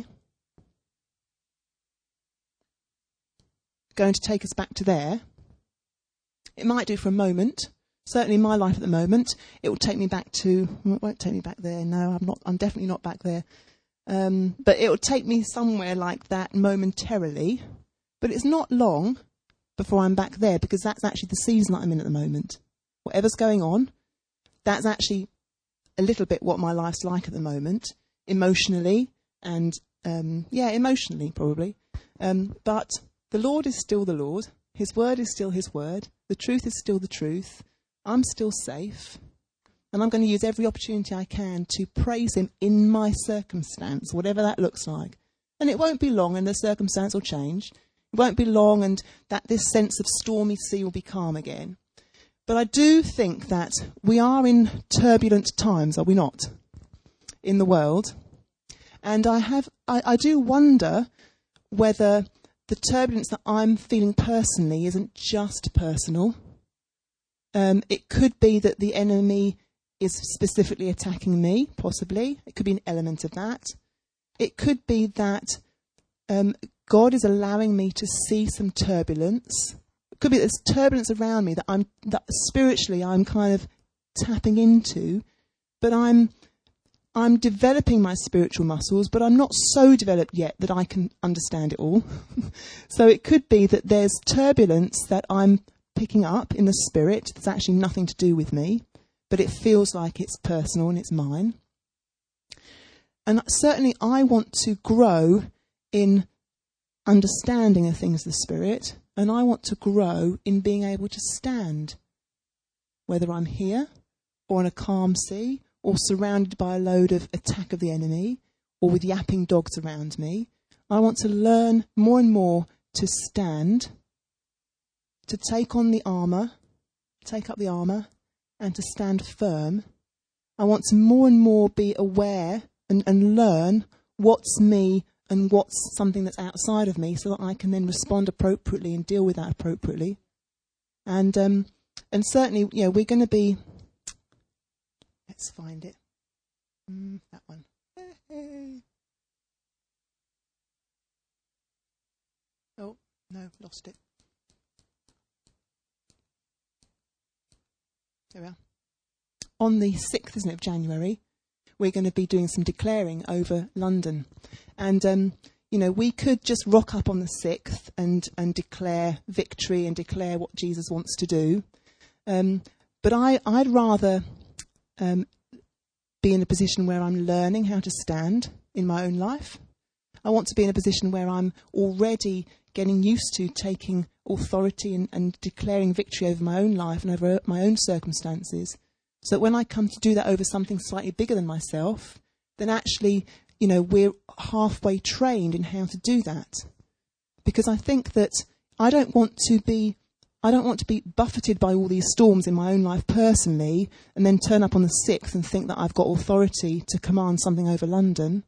going to take us back to there. It might do for a moment. Certainly in my life at the moment, it will take me back to... Well, it won't take me back there. No, I'm not. I'm definitely not back there. Um, but it will take me somewhere like that momentarily. But it's not long before I'm back there, because that's actually the season that I'm in at the moment. Whatever's going on, that's actually a little bit what my life's like at the moment, emotionally, and um, yeah, emotionally probably. Um, but the Lord is still the Lord. His word is still His word. The truth is still the truth. I'm still safe. And I'm going to use every opportunity I can to praise Him in my circumstance, whatever that looks like. And it won't be long and the circumstance will change. It won't be long and that this sense of stormy sea will be calm again. But I do think that we are in turbulent times, are we not, in the world? And I have, I, I do wonder whether the turbulence that I'm feeling personally isn't just personal. Um, it could be that the enemy is specifically attacking me, possibly. It could be an element of that. It could be that um, God is allowing me to see some turbulence. It could be there's turbulence around me that I'm that spiritually I'm kind of tapping into, but I'm I'm developing my spiritual muscles, but I'm not so developed yet that I can understand it all. So it could be that there's turbulence that I'm picking up in the spirit that's actually nothing to do with me, but it feels like it's personal and it's mine. And certainly I want to grow in understanding of things of the spirit, and I want to grow in being able to stand, whether I'm here or on a calm sea, or surrounded by a load of attack of the enemy, or with yapping dogs around me. I want to learn more and more to stand, to take on the armour, take up the armour, and to stand firm. I want to more and more be aware and, and learn what's me and what's something that's outside of me, so that I can then respond appropriately and deal with that appropriately. And um, and certainly, you know, we're going to be... Let's find it. Mm, that one. Hey. Oh, no, lost it. There we are. On the sixth, isn't it, of January, we're going to be doing some declaring over London. And, um, you know, we could just rock up on the sixth and, and declare victory and declare what Jesus wants to do. Um, but I, I'd rather... Um, be in a position where I'm learning how to stand in my own life. I want to be in a position where I'm already getting used to taking authority and, and declaring victory over my own life and over my own circumstances, so that when I come to do that over something slightly bigger than myself, then actually, you know, we're halfway trained in how to do that. Because I think that I don't want to be I don't want to be buffeted by all these storms in my own life personally and then turn up on the sixth and think that I've got authority to command something over London.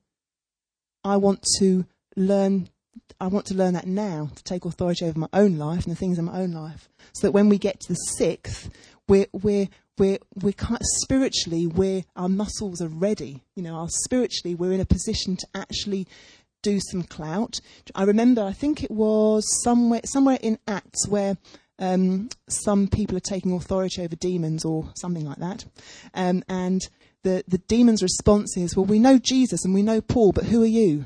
I want to learn I want to learn that now, to take authority over my own life and the things in my own life, so that when we get to the sixth, we're we're we're we're kind of spiritually we're our muscles are ready. You know, our spiritually we're in a position to actually do some clout. I remember, I think it was somewhere somewhere in Acts where Um, some people are taking authority over demons or something like that. Um, and the, the demon's response is, well, we know Jesus and we know Paul, but who are you?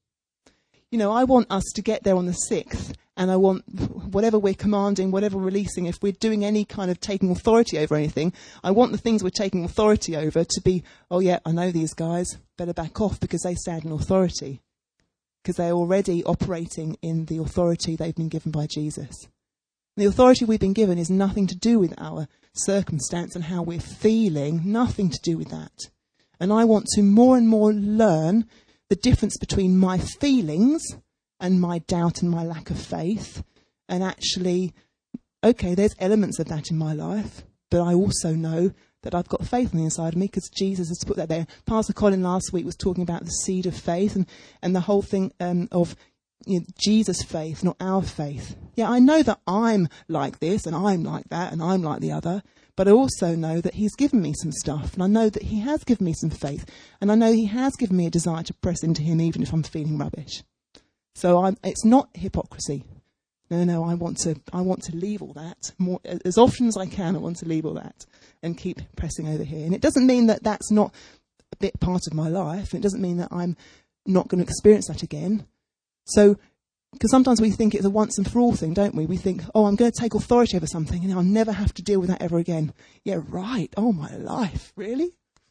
You know, I want us to get there on the sixth, and I want whatever we're commanding, whatever we're releasing, if we're doing any kind of taking authority over anything, I want the things we're taking authority over to be, oh yeah, I know these guys, better back off because they stand in authority. Because they're already operating in the authority they've been given by Jesus. The authority we've been given is nothing to do with our circumstance and how we're feeling, nothing to do with that. And I want to more and more learn the difference between my feelings and my doubt and my lack of faith. And actually, okay, there's elements of that in my life, but I also know that I've got faith on the inside of me because Jesus has put that there. Pastor Colin last week was talking about the seed of faith and, and the whole thing um, of You know, Jesus' faith, not our faith. Yeah, I know that I'm like this and I'm like that and I'm like the other, but I also know that he's given me some stuff, and I know that he has given me some faith, and I know he has given me a desire to press into him even if I'm feeling rubbish. So I'm, it's not hypocrisy. No, no, I want to I want to leave all that. More, as often as I can, I want to leave all that and keep pressing over here. And it doesn't mean that that's not a bit part of my life. It doesn't mean that I'm not going to experience that again. So, because sometimes we think it's a once and for all thing, don't we? We think, oh, I'm going to take authority over something and I'll never have to deal with that ever again. Yeah, right. Oh, my life. Really?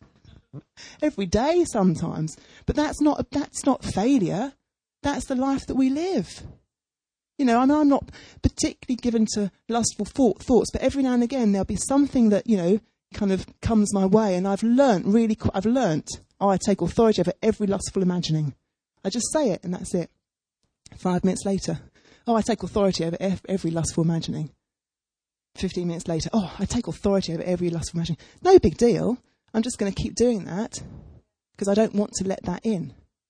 Every day sometimes. But that's not that's not failure. That's the life that we live. You know, I mean, I'm not particularly given to lustful thought, thoughts, but every now and again there'll be something that, you know, kind of comes my way, and I've learnt really, I've learnt, oh, I take authority over every lustful imagining. I just say it and that's it. Five minutes later, oh, I take authority over every lustful imagining. Fifteen minutes later, oh, I take authority over every lustful imagining. No big deal. I'm just going to keep doing that because I don't want to let that in.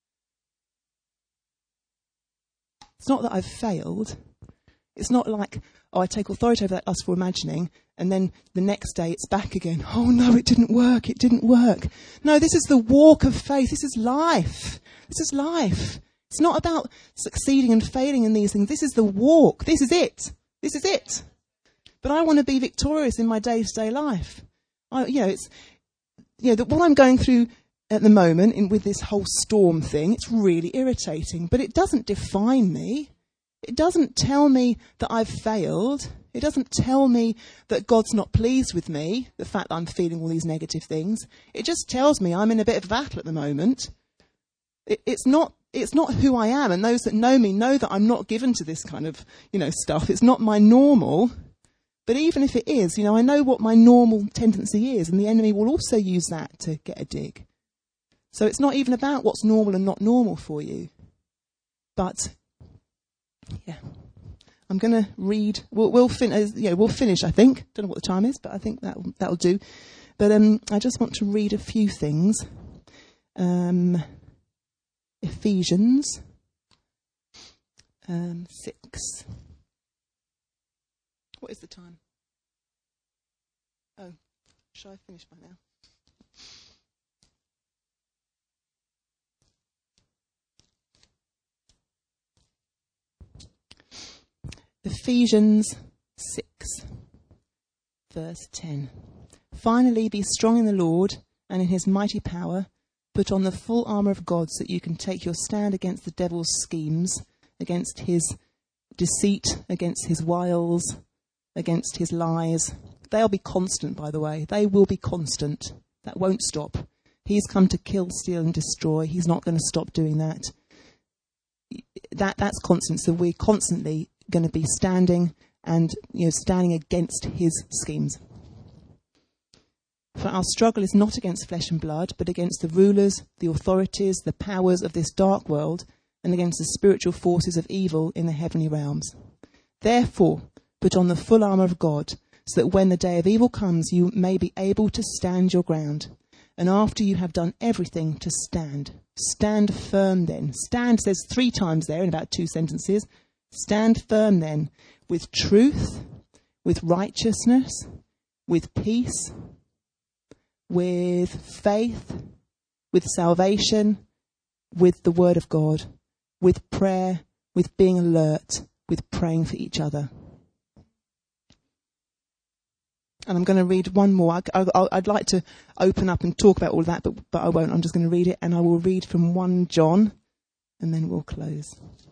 It's not that I've failed. It's not like, oh, I take authority over that lustful imagining and then the next day it's back again. Oh, no, it didn't work. It didn't work. No, this is the walk of faith. This is life. This is life. It's not about succeeding and failing in these things. This is the walk. This is it. This is it. But I want to be victorious in my day-to-day life. I, you know, it's, you know, that what I'm going through at the moment in, with this whole storm thing. It's really irritating, but it doesn't define me. It doesn't tell me that I've failed. It doesn't tell me that God's not pleased with me, the fact that I'm feeling all these negative things. It just tells me I'm in a bit of a battle at the moment. It, it's not it's not who I am, and those that know me know that I'm not given to this kind of, you know, stuff. It's not my normal. But even if it is, you know, I know what my normal tendency is, and the enemy will also use that to get a dig. So it's not even about what's normal and not normal for you. But, yeah, I'm going to read. We'll, we'll, fin- uh, yeah, we'll finish, I think. Don't know what the time is, but I think that that'll do. But um, I just want to read a few things. Um, Ephesians um, six. What is the time? Oh, shall I finish by now? Ephesians six, verse ten. Finally, be strong in the Lord and in his mighty power. Put on the full armour of God so that you can take your stand against the devil's schemes, against his deceit, against his wiles, against his lies. They'll be constant, by the way. They will be constant. That won't stop. He's come to kill, steal and destroy. He's not going to stop doing that. That that's constant. So we're constantly going to be standing and, you know, standing against his schemes. For our struggle is not against flesh and blood, but against the rulers, the authorities, the powers of this dark world, and against the spiritual forces of evil in the heavenly realms. Therefore, put on the full armour of God, so that when the day of evil comes, you may be able to stand your ground. And after you have done everything, to stand. Stand firm then. Stand says three times there in about two sentences. Stand firm then, with truth, with righteousness, with peace, with faith, with salvation, with the word of God, with prayer, with being alert, with praying for each other. And I'm going to read one more. I, I, I'd like to open up and talk about all of that, but, but I won't. I'm just going to read it, and I will read from First John, and then we'll close.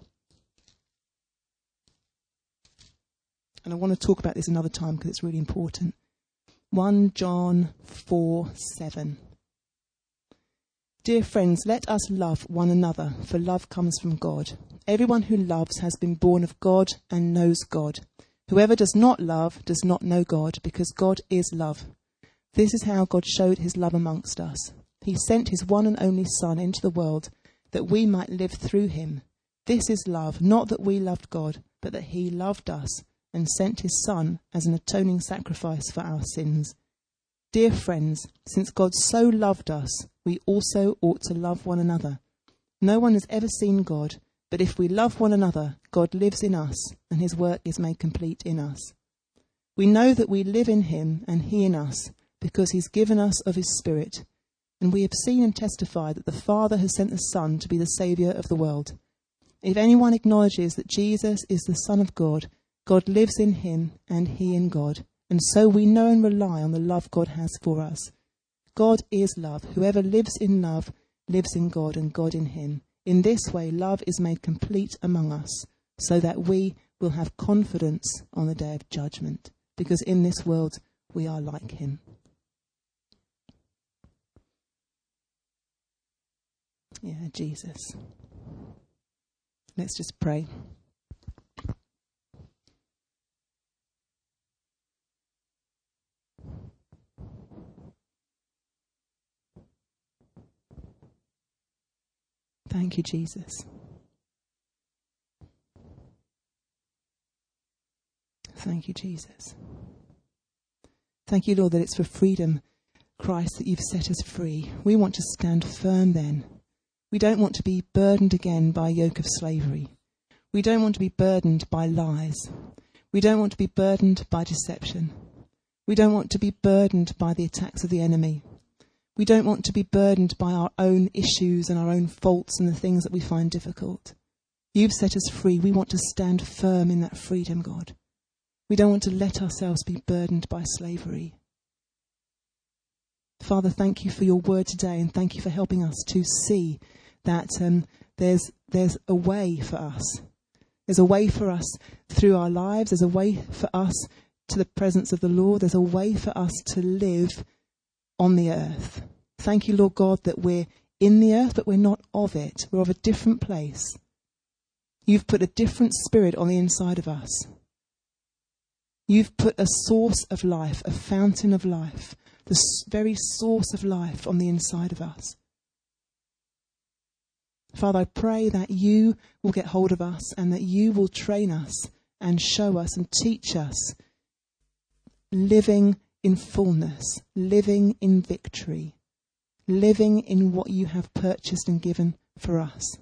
And I want to talk about this another time because it's really important. First John four seven. Dear friends, let us love one another, for love comes from God. Everyone who loves has been born of God and knows God. Whoever does not love does not know God, because God is love. This is how God showed his love amongst us. He sent his one and only Son into the world, that we might live through him. This is love, not that we loved God, but that he loved us and sent his Son as an atoning sacrifice for our sins. Dear friends, since God so loved us, we also ought to love one another. No one has ever seen God, but if we love one another, God lives in us, and his work is made complete in us. We know that we live in him and he in us, because he's given us of his Spirit. And we have seen and testified that the Father has sent the Son to be the Saviour of the world. If anyone acknowledges that Jesus is the Son of God, God lives in him and he in God. And so we know and rely on the love God has for us. God is love. Whoever lives in love lives in God and God in him. In this way, love is made complete among us, so that we will have confidence on the day of judgment, because in this world we are like him. Yeah, Jesus. Let's just pray. Thank you, Jesus. Thank you, Jesus. Thank you, Lord, that it's for freedom, Christ, that you've set us free. We want to stand firm then. We don't want to be burdened again by a yoke of slavery. We don't want to be burdened by lies. We don't want to be burdened by deception. We don't want to be burdened by the attacks of the enemy. We don't want to be burdened by our own issues and our own faults and the things that we find difficult. You've set us free. We want to stand firm in that freedom, God. We don't want to let ourselves be burdened by slavery. Father, thank you for your word today, and thank you for helping us to see that um, there's there's a way for us. There's a way for us through our lives. There's a way for us to the presence of the Lord. There's a way for us to live on the earth. Thank you, Lord God, that we're in the earth, but we're not of it. We're of a different place. You've put a different spirit on the inside of us. You've put a source of life, a fountain of life, the very source of life on the inside of us. Father, I pray that you will get hold of us and that you will train us and show us and teach us living in fullness, living in victory, living in what you have purchased and given for us.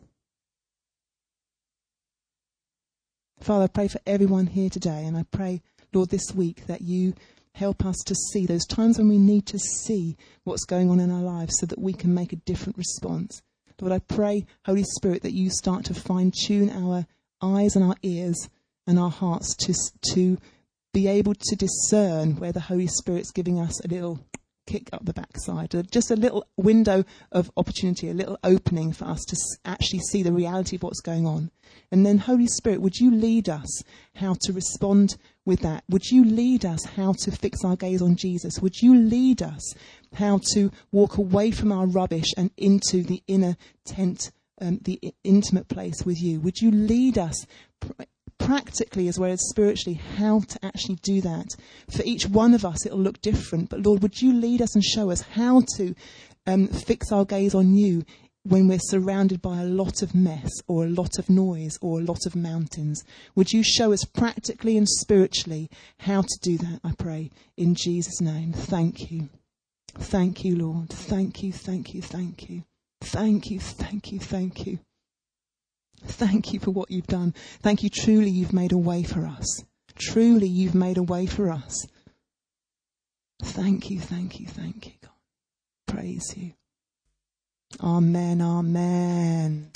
Father, I pray for everyone here today, and I pray, Lord, this week that you help us to see those times when we need to see what's going on in our lives so that we can make a different response. Lord, I pray, Holy Spirit, that you start to fine-tune our eyes and our ears and our hearts to, to be able to discern where the Holy Spirit's giving us a little kick up the backside, just a little window of opportunity, a little opening for us to actually see the reality of what's going on. And then, Holy Spirit, would you lead us how to respond with that? Would you lead us how to fix our gaze on Jesus? Would you lead us how to walk away from our rubbish and into the inner tent, um, the I- intimate place with you? Would you lead us pr- practically as well as spiritually how to actually do that? For each one of us, it'll look different. But Lord, would you lead us and show us how to um, fix our gaze on you when we're surrounded by a lot of mess or a lot of noise or a lot of mountains? Would you show us practically and spiritually how to do that, I pray, in Jesus' name. Thank you. Thank you, Lord. Thank you, thank you, thank you. Thank you, thank you, thank you. Thank you for what you've done. Thank you, truly you've made a way for us. Truly you've made a way for us. Thank you, thank you, thank you, God. Praise you. Amen, amen.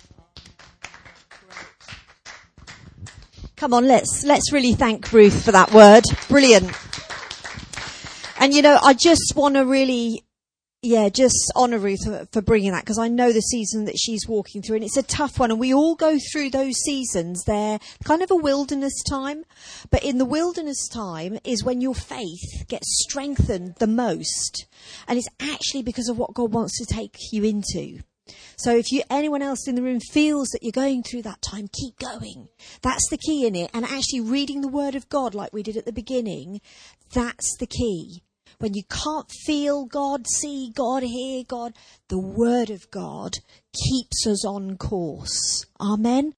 Come on, let's let's really thank Ruth for that word. Brilliant. And you know, I just want to really, yeah, just honour Ruth for, for bringing that, because I know the season that she's walking through, and it's a tough one, and we all go through those seasons. They're kind of a wilderness time, but in the wilderness time is when your faith gets strengthened the most, and it's actually because of what God wants to take you into. So if you, anyone else in the room feels that you're going through that time, keep going. That's the key in it. And actually reading the Word of God like we did at the beginning, that's the key. When you can't feel God, see God, hear God, the Word of God keeps us on course. Amen.